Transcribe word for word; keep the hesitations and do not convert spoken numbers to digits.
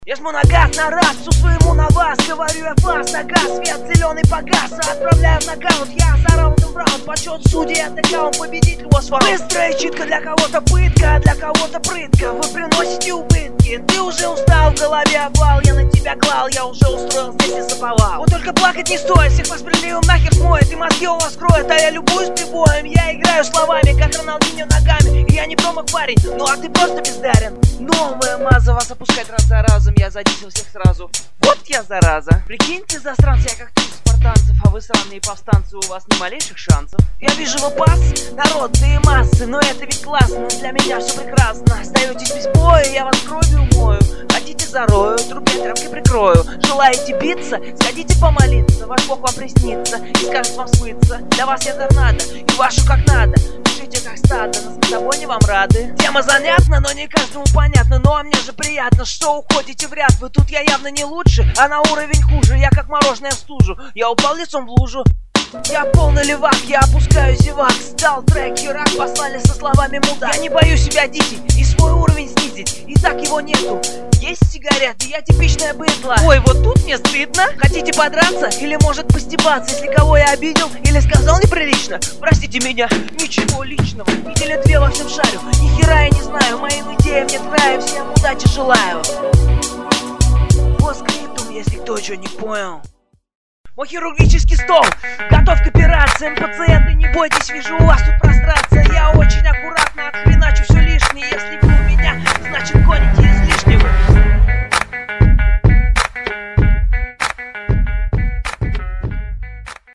Я жму на газ, на раз, всю своему на вас. Говорю я фас, на газ, свет зеленый погас. Отправляю в нокаут, я за раундом в раунд. Почет судей, атакаун, победитель вас вам. Быстро и читко, для кого-то пытка, а для кого-то прытка. Вы приносите убытки, ты уже устал, в голове обвал. Я на тебя клал, я уже устроил здесь и заповал. Вот только плакать не стоит, всех вас приливом нахер смоет. И мозги у вас кроет, а я любуюсь прибоем. Я играю словами, как Роналдиньо ногами. И я не промах парень, ну а ты просто бездарен. Новая маза вас опускать раз за разом. Я задисил всех сразу. Вот я зараза. Прикиньте, засранцы, я как тридцать спартанцев. А вы сраные повстанцы, у вас ни малейших шансов. Я вижу вы пас, народные массы. Но это ведь классно, для меня все прекрасно. Остаетесь без боя, я вас кровью мою. Хотите зарою, трубе тряпкой прикрою. Желаете биться, сходите помолиться. Ваш бог вам приснится и скажет вам смыться. Для вас я торнадо, и вашу как надо. Пишите как стадо, на скотобойне вам рады. Тема занятна, но не каждому понятна. Ну а мне же приятно, что уходите в ряд. Вы тут я явно не лучше, а на уровень хуже. Я как мороженое в стужу, я упал лицом в лужу. Я полный левак, я опускаю зевак. Сдал трек, херак, послали со словами мудак. Я не боюсь себя дичить и свой уровень снизить. И так его нету. Есть сигареты, я типичная быдло. Ой, вот тут мне стыдно. Хотите подраться или может постебаться? Если кого я обидел или сказал неприлично, простите меня, ничего личного. Недели две во всем шарю, ни хера я не знаю. Моим идеям нет рая, всем удачи желаю. По скриптум, если кто что не понял. Мой хирургический стол готов к операциям. Пациенты, не бойтесь, вижу у вас тут прострация. Я очень аккуратно отхреначу